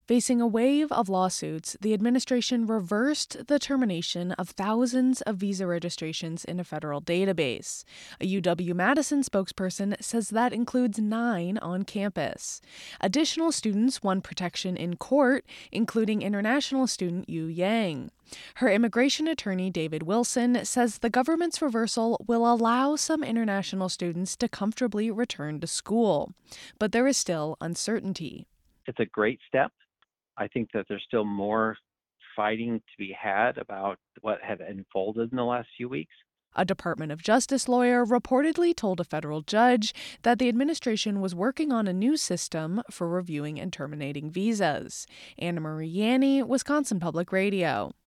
Facing a wave of lawsuits, the administration reversed the termination of thousands of visa registrations in a federal database. A UW-Madison spokesperson says that includes 9 on campus. Additional students won protection in court, including international student Yu Yang. Her immigration attorney, David Wilson, says the government's reversal will allow some international students to comfortably return to school. But there is still uncertainty. It's a great step. I think that there's still more fighting to be had about what had unfolded in the last few weeks. A Department of Justice lawyer reportedly told a federal judge that the administration was working on a new system for reviewing and terminating visas. Anna Marie Yanni, Wisconsin Public Radio.